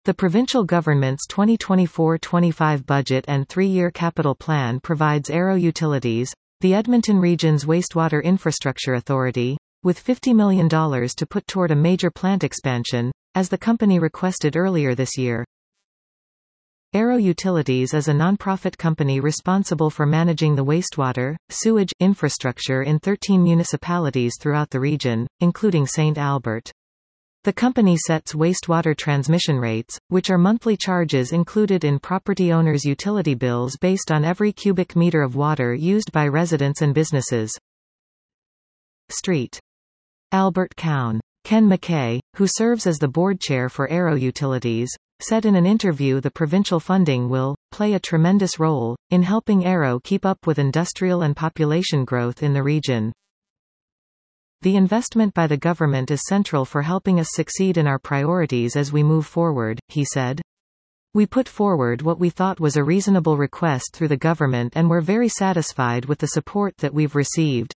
The provincial government's 2024-25 budget and three-year capital plan provides Arrow Utilities, the Edmonton Region's Wastewater Infrastructure Authority, with $50 million to put toward a major plant expansion, as the company requested earlier this year. Arrow Utilities is a nonprofit company responsible for managing the wastewater, sewage infrastructure in 13 municipalities throughout the region, including St. Albert. The company sets wastewater transmission rates, which are monthly charges included in property owners' utility bills based on every cubic meter of water used by residents and businesses. Street. Albert Cowan. Ken McKay, who serves as the board chair for Arrow Utilities, said in an interview the provincial funding will play a tremendous role in helping Arrow keep up with industrial and population growth in the region. The investment by the government is central for helping us succeed in our priorities as we move forward, he said. We put forward what we thought was a reasonable request through the government and we're very satisfied with the support that we've received.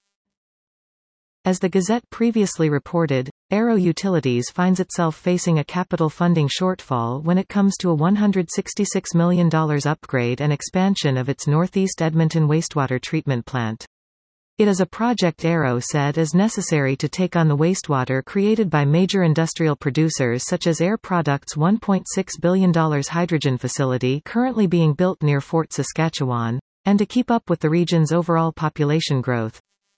As the Gazette previously reported, Arrow Utilities finds itself facing a capital funding shortfall when it comes to a $166 million upgrade and expansion of its Northeast Edmonton wastewater treatment plant. It is a project Arrow said is necessary to take on the wastewater created by major industrial producers such as Air Products' $1.6 billion hydrogen facility currently being built near Fort Saskatchewan, and to keep up with the region's overall population growth.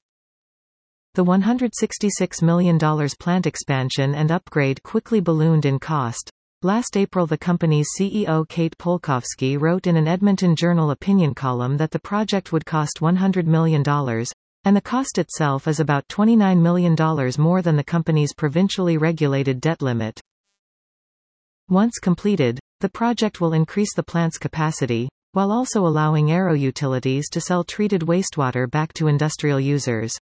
The $166 million plant expansion and upgrade quickly ballooned in cost. Last April the company's CEO Kate Polkowski wrote in an Edmonton Journal opinion column that the project would cost $100 million, and the cost itself is about $29 million more than the company's provincially regulated debt limit. Once completed, the project will increase the plant's capacity, while also allowing Arrow Utilities to sell treated wastewater back to industrial users.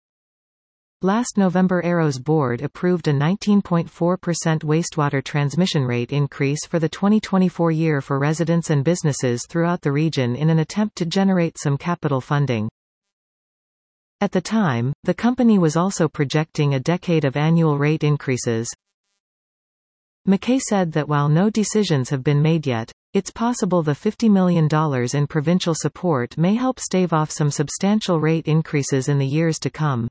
Last November Arrow's board approved a 19.4% wastewater transmission rate increase for the 2024 year for residents and businesses throughout the region in an attempt to generate some capital funding. At the time, the company was also projecting a decade of annual rate increases. McKay said that while no decisions have been made yet, it's possible the $50 million in provincial support may help stave off some substantial rate increases in the years to come.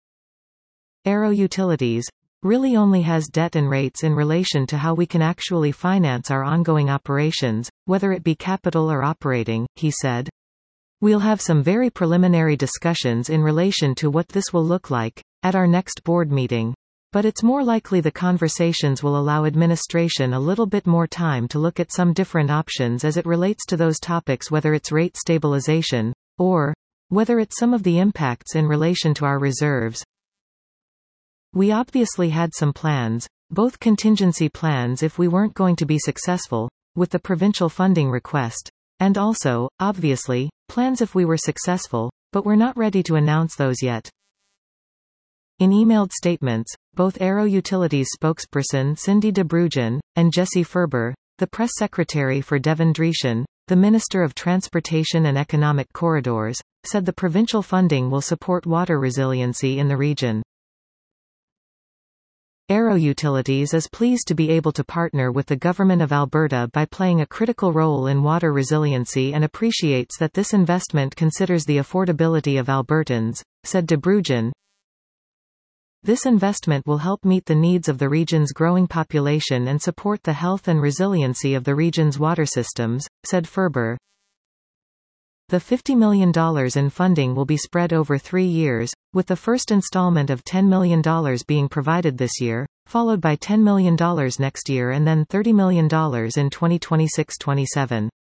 Arrow Utilities really only has debt and rates in relation to how we can actually finance our ongoing operations, whether it be capital or operating, he said. We'll have some very preliminary discussions in relation to what this will look like at our next board meeting. But it's more likely the conversations will allow administration a little bit more time to look at some different options as it relates to those topics, whether it's rate stabilization, or whether it's some of the impacts in relation to our reserves. We obviously had some plans, both contingency plans if we weren't going to be successful with the provincial funding request, and also, obviously, plans if we were successful, but we're not ready to announce those yet. In emailed statements, both Arrow Utilities spokesperson Cindy DeBrugen, and Jesse Ferber, the press secretary for Devin Dreeshen, the Minister of Transportation and Economic Corridors, said the provincial funding will support water resiliency in the region. Arrow Utilities is pleased to be able to partner with the Government of Alberta by playing a critical role in water resiliency and appreciates that this investment considers the affordability of Albertans, said DeBrugen. This investment will help meet the needs of the region's growing population and support the health and resiliency of the region's water systems, said Ferber. The $50 million in funding will be spread over 3 years, with the first installment of $10 million being provided this year, followed by $10 million next year and then $30 million in 2026-27.